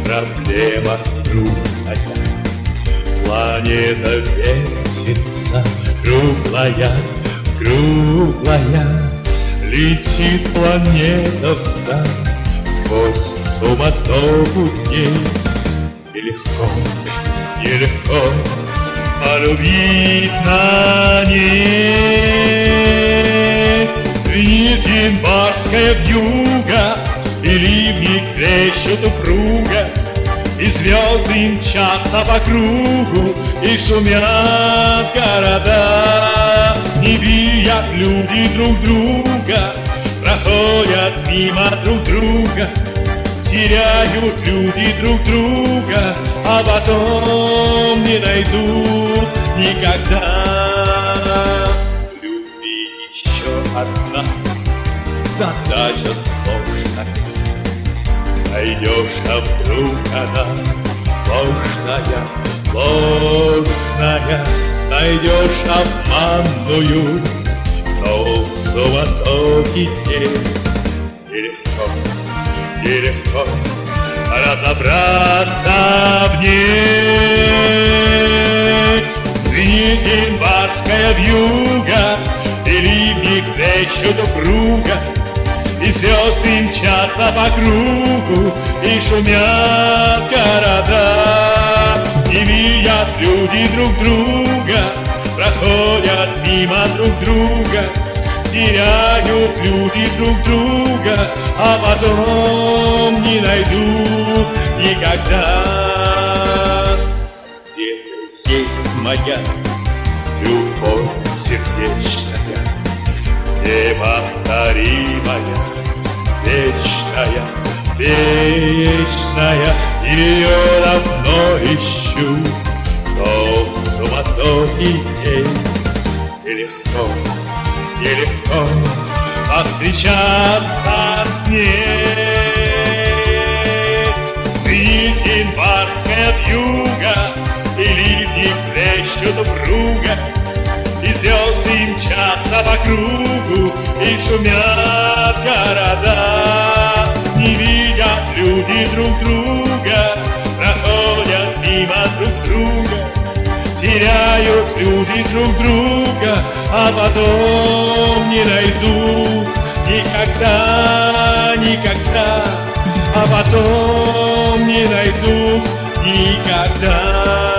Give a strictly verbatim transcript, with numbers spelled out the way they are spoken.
проблема трудная. Планета вертится, круглая, круглая. Летит планета вдаль сквозь суматоху дней. Нелегко, нелегко полюбить на ней. Звенит январская вьюга, и ливни крещут упруга, и звезды мчатся по кругу, и шумят города. Не видят люди друг друга, проходят мимо друг друга, теряют люди друг друга, а потом не найдут никогда. В любви еще одна задача сложная. Найдешь, а вдруг она ложная, ложная. Найдешь обманную, но в суматохе дней нелегко, нелегко разобраться в ней. Звенит январская вьюга, и ливни крещут упруга, и звезды мчатся по кругу, и шумят города. Не видят люди друг друга, проходят мимо друг друга, теряют люди друг друга, а потом не найдут никогда. Где-то есть моя любовь сердечная, неповторимая, вечная, вечная. Ее давно ищу, но в суматохе дней нелегко, нелегко повстречаться с ней. Звенит январская вьюга, и ливни крещут упруга, и звезды мчатся по кругу, и шумят города. Не видят люди друг друга, проходят мимо друг друга, теряют люди друг друга, а потом не найдут никогда, никогда, а потом не найдут никогда.